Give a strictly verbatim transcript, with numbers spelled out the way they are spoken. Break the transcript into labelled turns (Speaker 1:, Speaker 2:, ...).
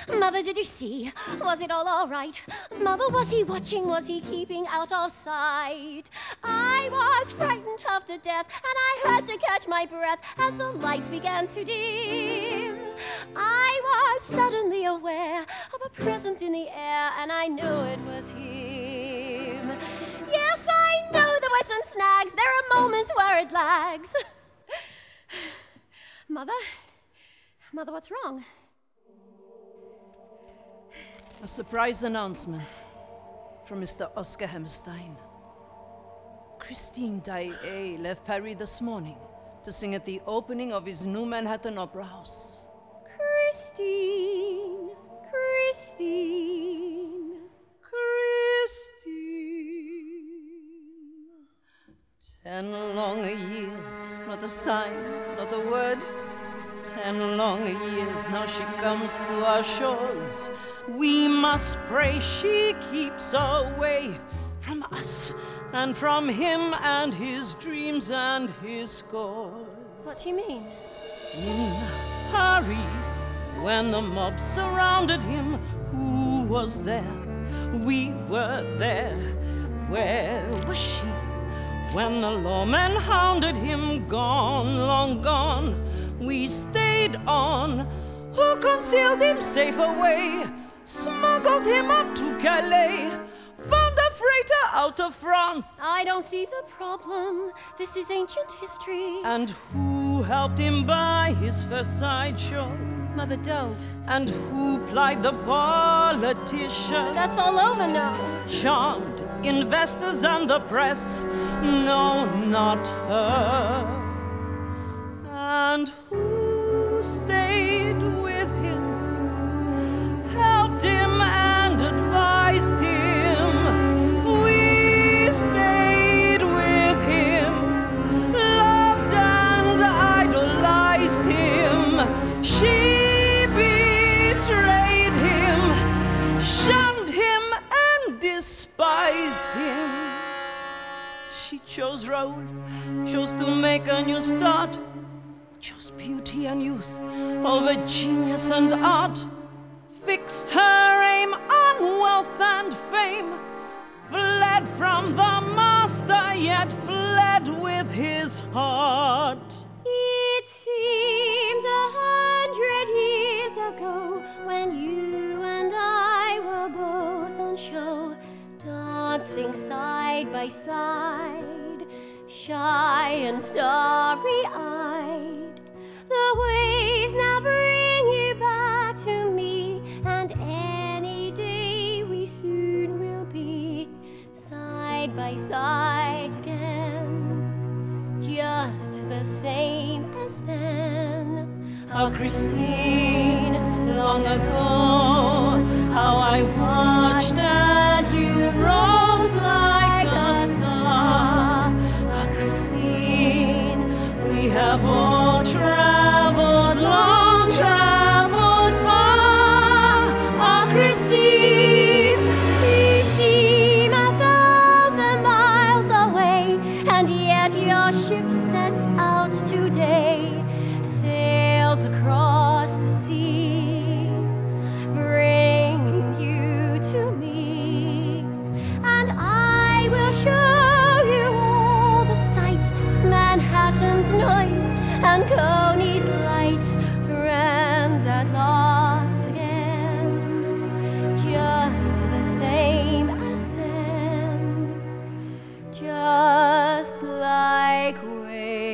Speaker 1: Mother, did you see? Was it all all right? Mother, was he watching? Was he keeping out of sight? I was frightened half to death, and I had to catch my breath as the lights began to dim. I was suddenly aware of a presence in the air, and I knew it was him. Yes, I know there were some snags. There are moments where it lags. Mother? Mother, what's wrong?
Speaker 2: A surprise announcement from Mister Oscar Hammerstein. Christine Daae left Paris this morning to sing at the opening of his new Manhattan Opera House.
Speaker 1: Christine, Christine,
Speaker 2: Christine. Ten long years, not a sign, not a word. Ten long years, now she comes to our shores. We must pray she keeps away from us and from him and his dreams and his scores.
Speaker 1: What do you mean?
Speaker 2: In Paris, when the mob surrounded him, who was there? We were there. Where was she? When the lawmen hounded him, gone, long gone, we stayed on. Who concealed him safe away? Smuggled him up to Calais, found a freighter out of France.
Speaker 1: I don't see the problem. This is ancient history.
Speaker 2: And who helped him buy his first sideshow?
Speaker 1: Mother, don't.
Speaker 2: And who plied the politicians?
Speaker 1: That's all over now.
Speaker 2: Charmed investors and the press? No, not her. And who stayed with him, helped him and advised him? We stayed with him, loved and idolized him. She betrayed him, shunned him and despised him. She chose Raoul, chose to make a new start, chose beauty and youth over genius and art, fixed her aim on wealth and fame, fled from the master, yet fled with his heart.
Speaker 1: It seems a hundred years ago when you and I were both on show, dancing side by side, shy and starry-eyed. The waves now bring you back to me, and any day we soon will be side by side again, just the same as then.
Speaker 2: Oh, Christine, long ago, how I watched as you rose like a star. Ah, Christine, we have all traveled, long traveled far. Ah, Christine,
Speaker 1: We seem a thousand miles away, and yet your ship sets out today, sails across the sea, bringing you to me. And I will show you all the sights, Manhattan's noise and Coney's lights, friends at last again, just the same as then, just like way